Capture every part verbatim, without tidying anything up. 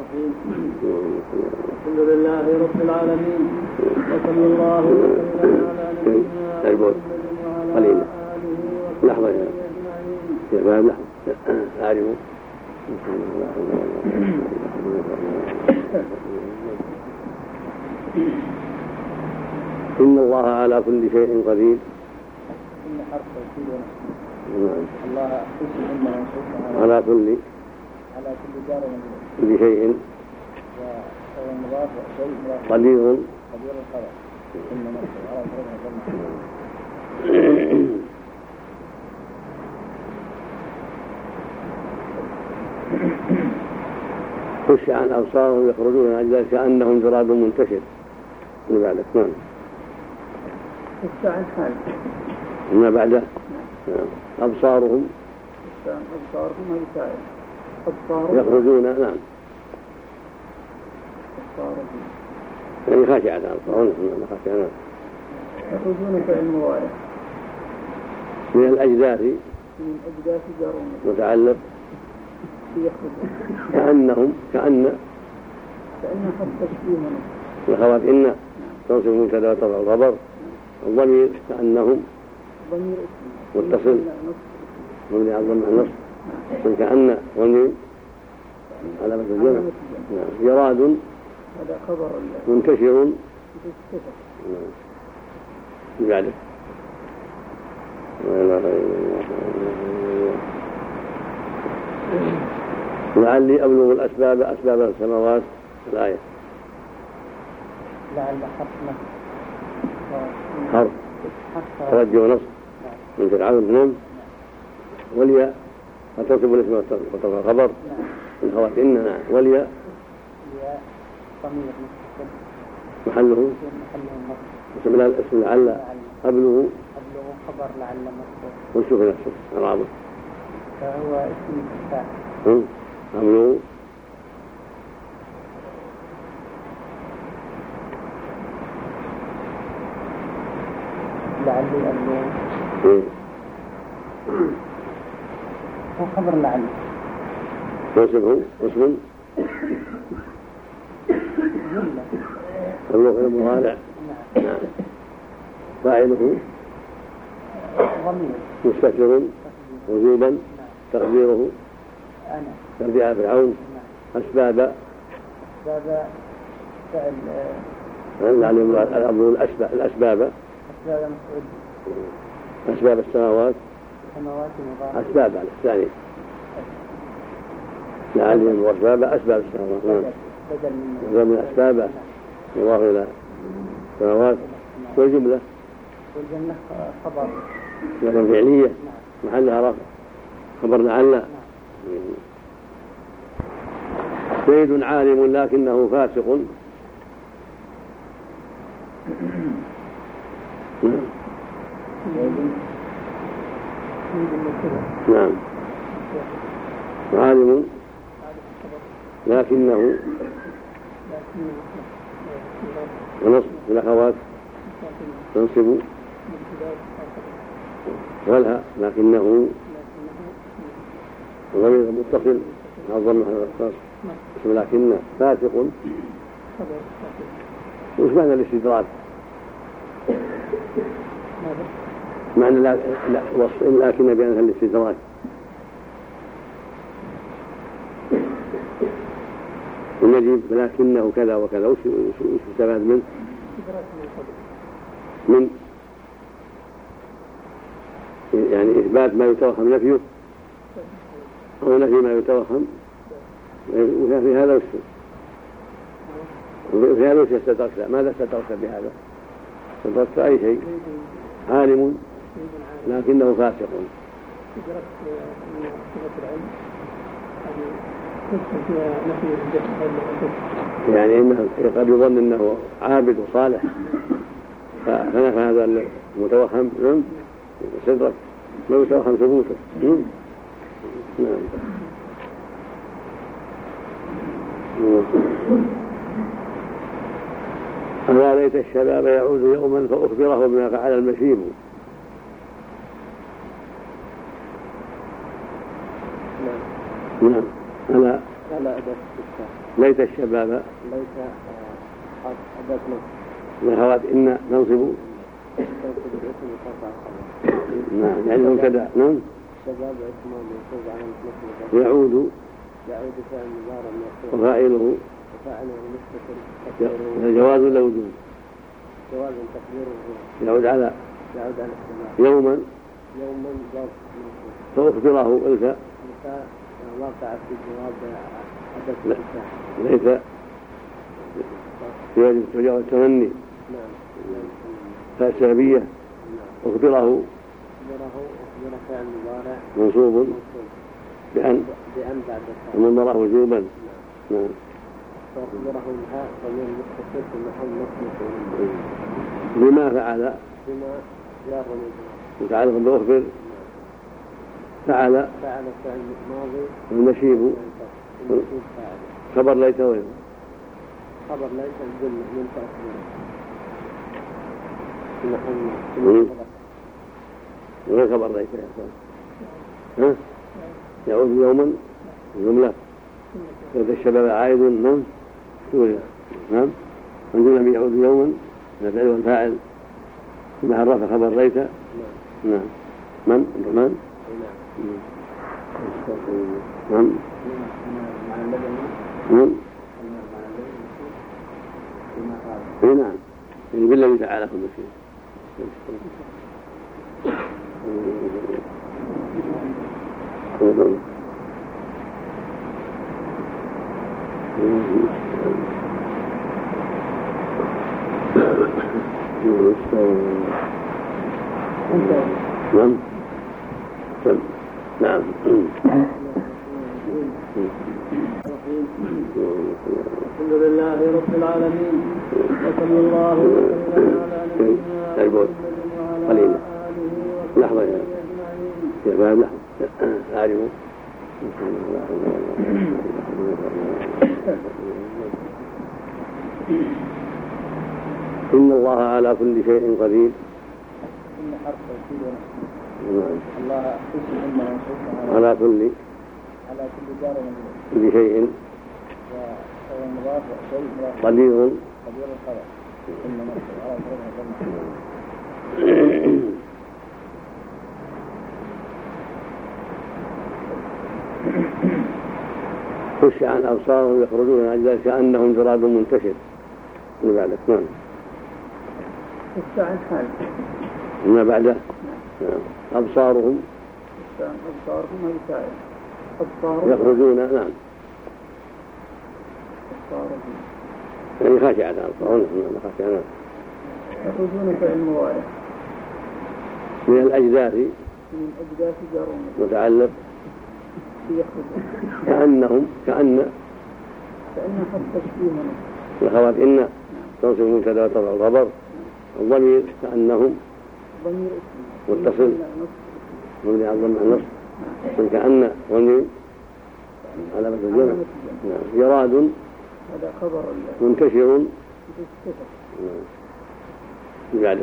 الرحيم. الحمد لله رب العالمين، وصلى الله وسلم على نبينا محمد وعلى آله وصحبه أجمعين. إن الله على كل شيء قدير. على كل كل شيء قدير. خش عن أبصارهم يخرجون عن ذلك كأنهم جراد منتشر. من بعد نعم. خش عن حال ما بعده نعم. أبصارهم أبصارهم يخرجون نعم. يعني خاشعة أبصارهم خاشعة يخرجون فعل مضارع من الأجداث من أجداث جارون متعلق كأنهم كأن كأن حرف تشبيه الأخوات إن تنصب المبتدأ وترفع الخبر. الضمير كأنهم ضمير متصل مبني على الضم النصب من كأن ضمير على مثل الجمع. جراد هذا خبر منتشر بعده. لعلي أبلغ الأسباب أسباب السماوات. الآية لعل حرف حرف توجه ونصب من فرعون نعم. والياء وتنصب الاسم وترفع الخبر من خوات إن نعم. والياء محله اسم الاسم لعل أبلغ خبر لعل مصدر وشوف نفسه الرابط فهو اسم الفتاح أبلغ لعلي أبلغ هو خبر لعل نصبه اسم أبلغ المضارع نعم. فاعله ضمير مستتر وجوبا تقديره أنا ترجع فرعون. أسباب أسباب فعل يعني الأمر الأسباب الأسباب أسباب أسباب السماوات السماوات أسباب على الثاني لعلهم وأسباب أسباب السماوات بدل من أسباب الله إلى السماوات. والجملة والجملة خبر لكن فعلية محلها رفع خبر لعل. زيد عالم لكنه فاسق. نعم عالم لكنه ونصب الأخوات تنصب والها لكنه ضمير متصل مع الضم على اسم لكن فاسق. وش معنى الاستدراك؟ معنى لا لا وصف لكن بأنها الاستدراك ونجيب لكنه كذا وكذا. وش وش استفاد منه؟ من يعني إثبات ما يتوهم نفيه أو نفي ما يتوهم. وفي هذا وش وفي هذا وش استدركت؟ ماذا استدركت بهذا؟ استدركت أي شيء. عالم لكنه فاسق. يعني إنه قد يظن أنه عابد وصالح فنفى هذا المتوهم نعم استدرك ما يتوهم ثبوته. نعم ألا ليت الشباب يعود يوما فأخبره بما فعل المشيب. نعم ألا ألا أداة ليت الشباب ليت أداة نصب من خوات إن ننصب نعم يعني مبتدأ نعم الشباب اسم منصوب على مثل يعود يعود فعل مضارع مرفوع وفاعله وفاعله مستتر جواز ولا وجوب؟ جواز تقديره يعود على يعود على السماء يوما يوما ضرب منصوب فاختره إلك إلك واقع في جواب أداة ليس يجب تجاوز التمني نعم فالسببية أخبره أخبره أخبر فعل مضارع منصوب بأن بأن بعد ومن وجوبا نعم فأخبره الهاء ضمير متصل في محل نصب بما فعل بما جار ومجرور متعلق بأخبر فعل فعل فعل ماضي والنشيب المنصوب فاعل خبر ليت وين خبر ليس الجملة من تأخيره في محل وين خبر ليت يا أخوان ها يعود يوما جملة ليت الشباب عائد نعم نعم الجملة يعود يوما الفعل والفاعل في محل رفع خبر ليت نعم من من نعم نعم اي نعم يعني بالله تعالى كل شيء نعم نعم الحمد لله رب العالمين وصلى الله وسلم على نبينا محمد وعلى آله لحظة يا شباب لحظة أعرفوا إن الله على كل شيء قدير إن حرف توكيد نعم الله اسم إن منصوب على كل على كل جار كل شيء ومضاف شيء مضاف قدير قدير الخبر إن منصوب على ضربها خش عن أبصارهم يخرجون من أجل كأنهم جراد منتشر من بعدك نعم خش عن حال ما بعده نعم أبصارهم أبصارهم هي أبصارهم يخرجون نعم أبصارهم يعني خاشعة أبصارهم خاشعة يخرجون فعل مضارع من الأجداث من أجداث جارون متعلق يخرجون كأنهم كأن كأنها حرف تشبيه الخوات إن تنصب المبتدأ وترفع الخبر الضمير كأنهم ضمير متصل مبني على الضم النصب من كأن والميم على مثل الجمع نعم جراد هذا خبر منتشر بعده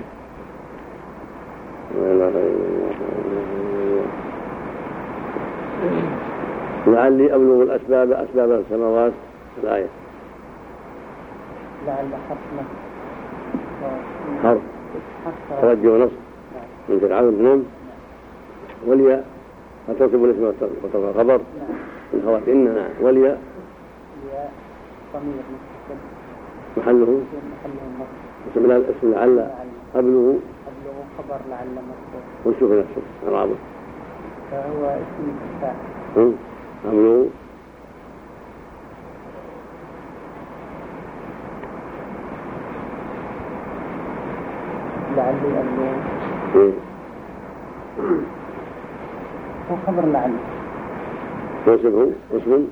لعلي أبلغ الأسباب أسباب السماوات الآية لعل حرف حرف ترجي ونصب من فرعون نعم والياء هتنصب الاسم وترفع الخبر من خوات إن نعم والياء ضمير محله اسم الاسم لعل أبلغ أبلغ خبر لعل مذكور ونشوف نفسه الرابط فهو اسم الفاعل أبلغ لعلي أبلغ إيه هو خبر لعل نسبه اسم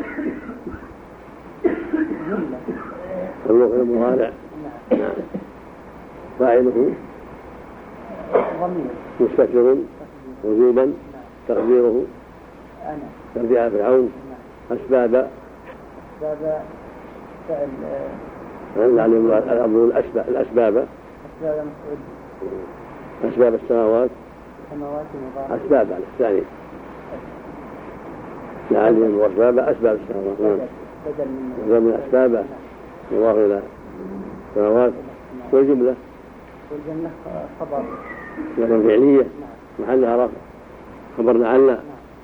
جملة أبلغ المضارع نعم فاعله ضمير مستتر وجوبا تقديره أنا ترجع فرعون أسباب أسباب فعل يعني الأسباب الأسباب أسباب مفعول أسباب السماوات السماوات مضارع أسباب على الثاني لعلهم وأسباب أسباب السماوات بدل من أسبابه يضاف إلى السماوات والجملة والجنة خبر لكن فعلية محلها رفع خبر لعل.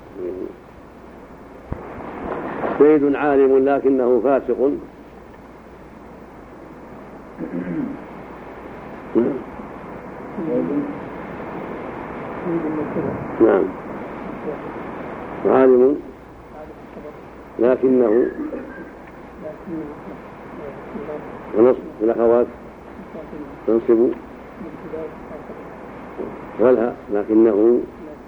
زيد عالم لكنه فاسق. نعم عالم لكنه ونصب الأخوات تنصب ولها لكنه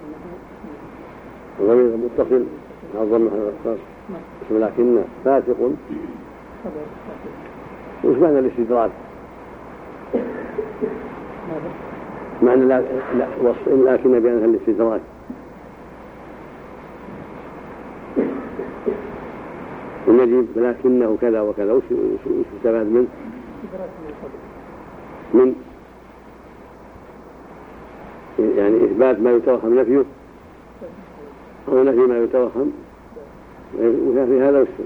ضمير متصل مع الضمة على الأخصاص اسم لكن فاسق. وش معنى الاستدراك؟ معنى لا لا وصف لكن بأنها الاستدراك. ونجيب لكنه كذا وكذا وش استفاد منه؟ من يعني إثبات ما يتوهم نفيه أو نفي ما يتوهم. وفي هذا وش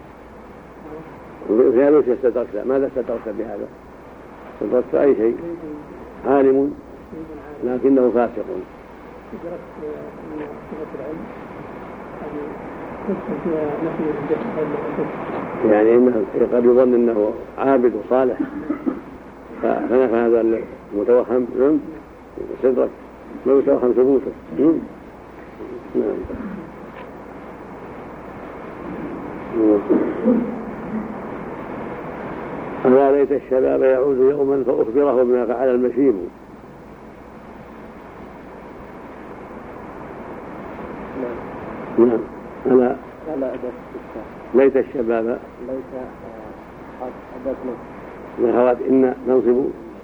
وفي هذا وش استدركت؟ ماذا استدركت بهذا؟ استدركت أي شيء. عالم لكنه فاسق. يعني إنه قد يظن أنه عابد وصالح فنفى هذا المتوهم استدرك ما يتوهم ثبوته. نعم. ألا ليت الشباب يعود يوما فأخبره بما فعل المشيب. نعم. ألا ليت الشباب ليت أدتنا من هوات إن ننصب.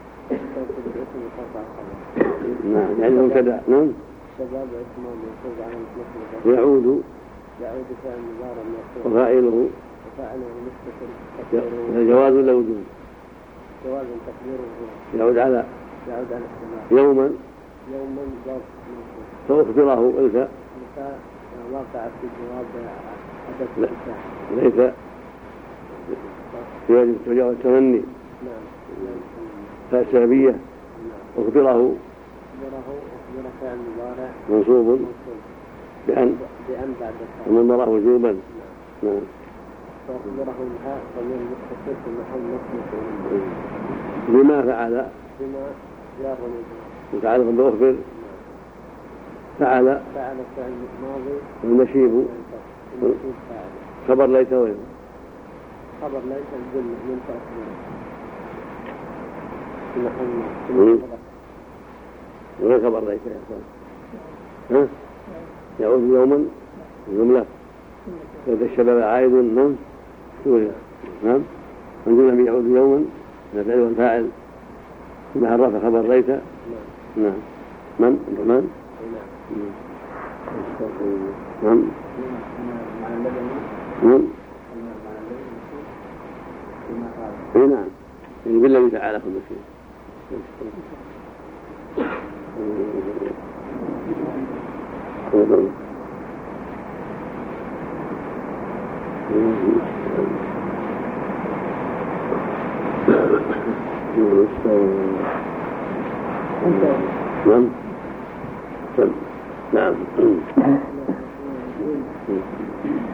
نعم يعني مبتدأ. نعم الشباب اسمه منصوب على مثل يعود يعود فعل مضارع مرفوع وفاعله وفاعله مستتر. الجواز ولا وجود؟ جواز تقديره يعود على يعود على السماء. يوما يوما ضرب فأخبره الفاء الفاء واقع في جواب أداة الفاء. ليس يجب تجاوز التمني. نعم. فالسببية. نعم. أخبره أخبره أخبر فعل مضارع منصوب بأن بأن بعد الفاء ومضمره وجوبا. نعم. فأخبره الهاء ضمير متصل في محل نصب بما فعل بما جار متعلق بأخبر فعل فعل فعل ماضي والمشيب خبر ليس وين خبر ليس الجملة من تأخيره في محل وين خبر ليس يا أخوان؟ ها يعود يوما جملة إذا الشباب عائد. نعم نعم الجملة يعود يوما نفعل والفاعل ثم عرف خبر ليس. نعم من من نعم نعم نعم يعني بالذي فعله المسيح. نعم